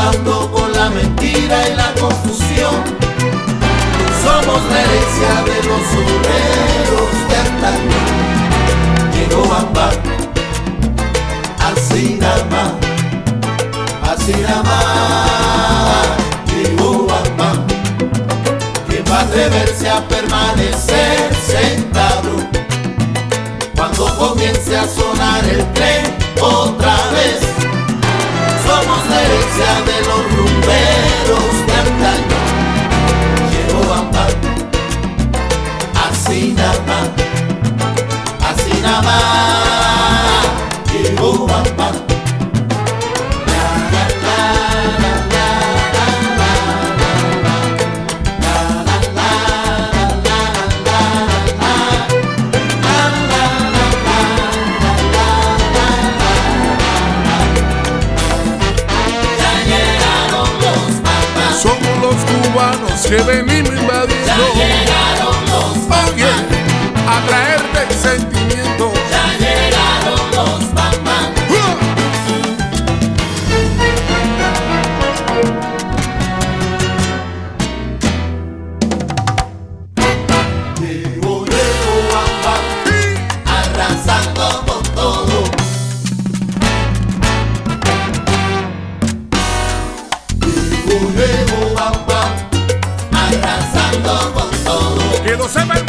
acabando con la mentira y la confusión. Somos la herencia de los obreros de antaño. Llegó Bamba, así nada más, así nada más. Llegó Bamba, que va a atreverse a permanecer sentado cuando comience a sonar el tren otra vez. Somos la herencia de los rumberos de antaño. Llegó Bamba, así nada más, así nada más. Llegó Bamba. Somos los cubanos que venimos invadiendo. Ya llegaron los Bambas. Oye, a traerte el sentimiento. Ya llegaron los Bambas. Llegó Bamba, arrasando con todo. Llegó Bamba, arrasando con todo. Que lo sepa el